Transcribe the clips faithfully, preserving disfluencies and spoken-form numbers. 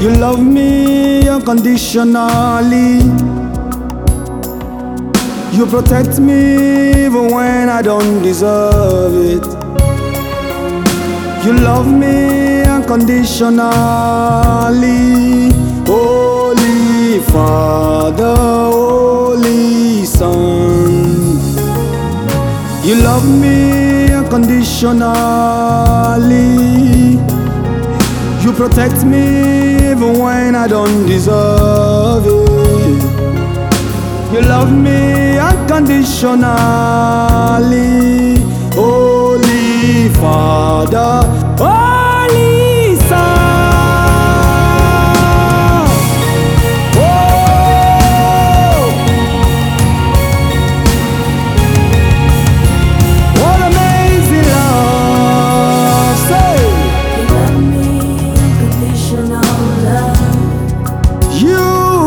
You love me unconditionally. You protect me even when I don't deserve it. You love me unconditionally. Holy Father, Holy Son. You love me unconditionally. You protect me even when I don't deserve it. You love me unconditionally. Holy Father, Holy Son. Oh, what amazing love. Say, you love me unconditional love. you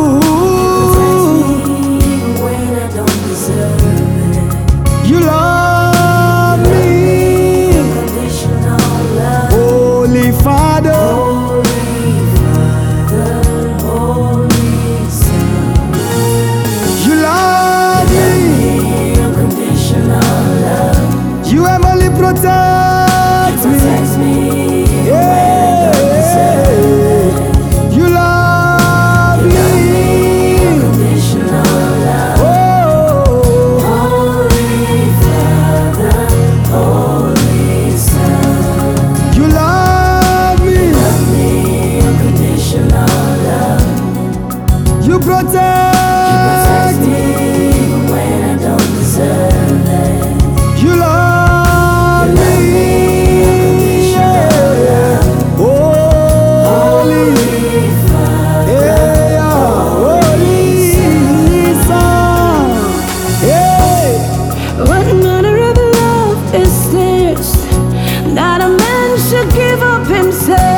You love me, unconditional love. Holy Father, Holy Father, Holy Son. you love me, unconditional love. you heavily protect me, Protects me, yeah. You love me, unconditional love. oh, Holy Father, Holy Son. you love me, Love me, unconditional love. you protect Protects me, me even when I don't deserve it. you love me, yeah. Holy, yeah, Holy Son, yeah. What manner of love is this, that a man should give up himself